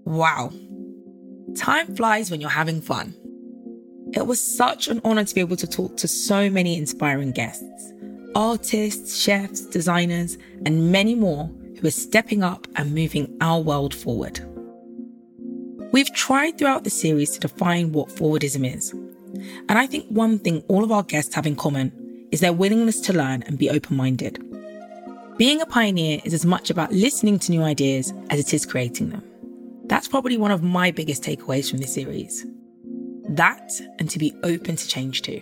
Wow. Time flies when you're having fun. It was such an honour to be able to talk to so many inspiring guests. Artists, chefs, designers, and many more who are stepping up and moving our world forward. We've tried throughout the series to define what forwardism is. And I think one thing all of our guests have in common is their willingness to learn and be open-minded. Being a pioneer is as much about listening to new ideas as it is creating them. That's probably one of my biggest takeaways from this series. That, and to be open to change too.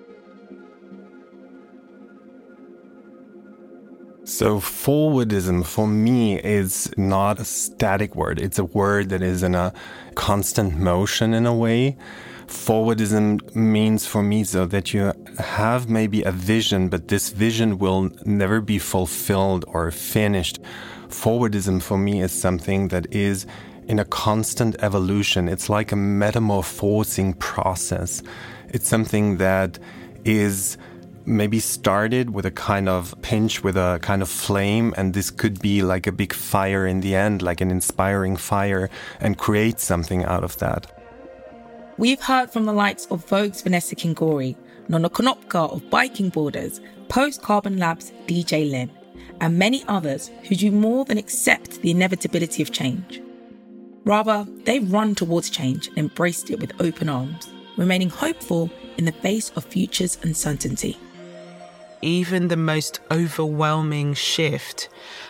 So forwardism for me is not a static word. It's a word that is in a constant motion in a way. Forwardism means for me so that you have maybe a vision, but this vision will never be fulfilled or finished. Forwardism for me is something that is in a constant evolution. It's like a metamorphosing process. It's something that is maybe started with a kind of pinch, with a kind of flame, and this could be like a big fire in the end, like an inspiring fire, and create something out of that. We've heard from the likes of Vogue's Vanessa Kingori, Nona Konopka of Biking Borders, Post Carbon Lab's DJ Lin, and many others who do more than accept the inevitability of change. Rather, they've run towards change and embraced it with open arms, remaining hopeful in the face of future's uncertainty. Even the most overwhelming shift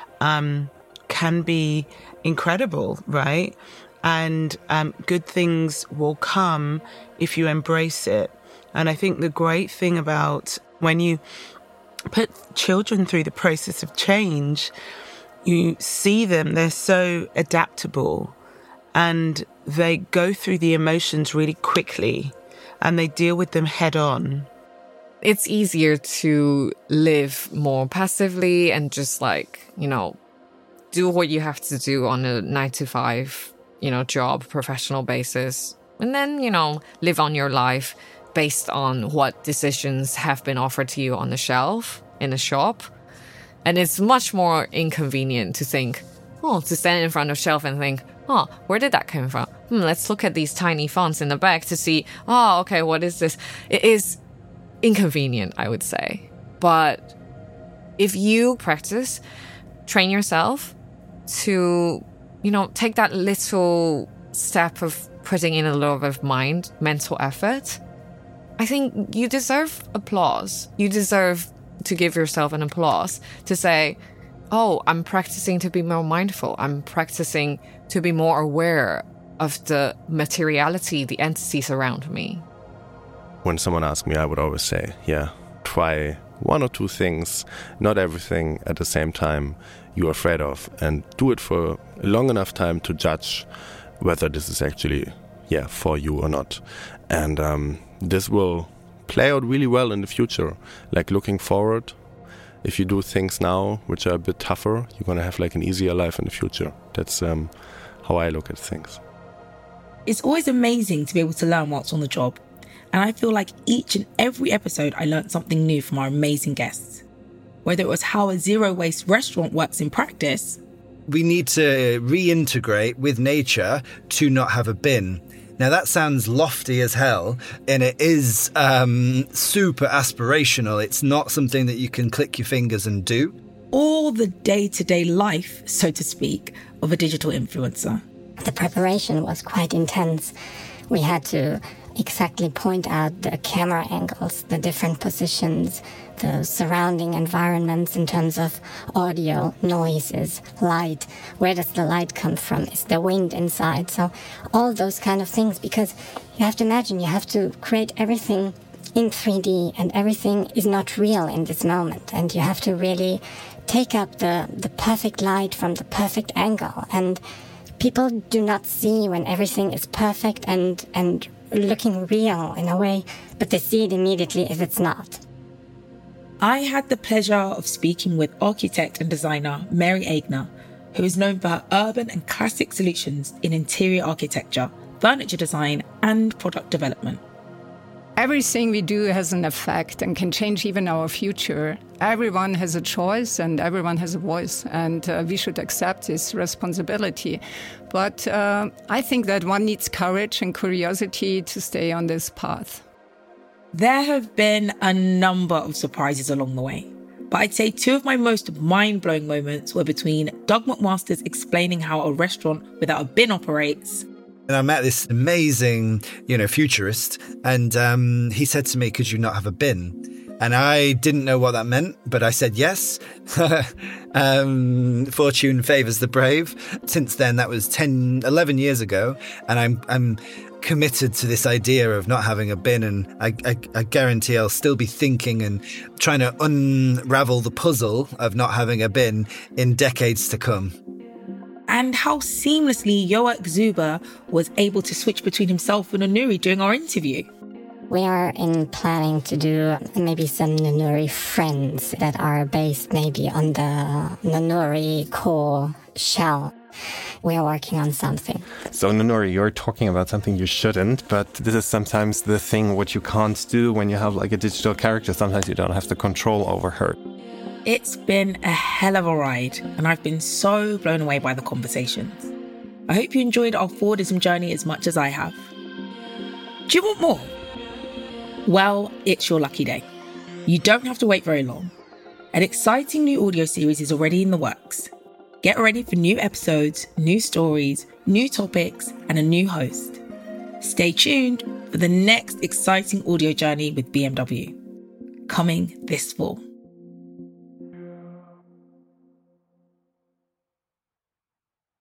can be incredible, right? And good things will come if you embrace it. And I think the great thing about when you put children through the process of change, you see them, they're so adaptable and they go through the emotions really quickly and they deal with them head on. It's easier to live more passively and just do what you have to do on a 9-to-5, job, professional basis. And then, live on your life based on what decisions have been offered to you on the shelf in a shop. And it's much more inconvenient to think, to stand in front of a shelf and think, where did that come from? Let's look at these tiny fonts in the back to see, okay, what is this? It is inconvenient, I would say. But if you practice, train yourself to, take that little step of putting in a little bit of mental effort, I think you deserve applause. You deserve to give yourself an applause to say, I'm practicing to be more mindful. I'm practicing to be more aware of the materiality, the entities around me. When someone asks me, I would always say, try one or two things, not everything at the same time you're afraid of, and do it for a long enough time to judge whether this is actually, for you or not. And this will play out really well in the future. Like looking forward, if you do things now which are a bit tougher, you're going to have like an easier life in the future. That's how I look at things. It's always amazing to be able to learn whilst on the job. And I feel like each and every episode I learned something new from our amazing guests. Whether it was how a zero-waste restaurant works in practice. We need to reintegrate with nature to not have a bin. Now that sounds lofty as hell, and it is super aspirational. It's not something that you can click your fingers and do. All the day-to-day life, so to speak, of a digital influencer. The preparation was quite intense. We had to exactly point out the camera angles, the different positions, the surrounding environments in terms of audio, noises, light. Where does the light come from? Is there wind inside? So all those kind of things, because you have to imagine you have to create everything in 3D and everything is not real in this moment. And you have to really take up the perfect light from the perfect angle. And people do not see when everything is perfect and looking real in a way, but they see it immediately if it's not. I had the pleasure of speaking with architect and designer Mary Aigner, who is known for her urban and classic solutions in interior architecture, furniture design, and product development. Everything we do has an effect and can change even our future. Everyone has a choice and everyone has a voice, and we should accept this responsibility. But I think that one needs courage and curiosity to stay on this path. There have been a number of surprises along the way, but I'd say two of my most mind-blowing moments were between Doug McMaster's explaining how a restaurant without a bin operates. And I met this amazing, futurist, and he said to me, "Could you not have a bin?" And I didn't know what that meant, but I said yes. Fortune favours the brave. Since then, that was 11 years ago, and I'm committed to this idea of not having a bin, and I guarantee I'll still be thinking and trying to unravel the puzzle of not having a bin in decades to come. And how seamlessly Joachim Zuber was able to switch between himself and Nunuri during our interview. We are in planning to do maybe some Nunuri friends that are based maybe on the Nunuri core shell. We are working on something. So Nunuri, you're talking about something you shouldn't, but this is sometimes the thing what you can't do when you have like a digital character. Sometimes you don't have the control over her. It's been a hell of a ride, and I've been so blown away by the conversations. I hope you enjoyed our Forwardism journey as much as I have. Do you want more? Well, it's your lucky day. You don't have to wait very long. An exciting new audio series is already in the works. Get ready for new episodes, new stories, new topics, and a new host. Stay tuned for the next exciting audio journey with BMW. Coming this fall.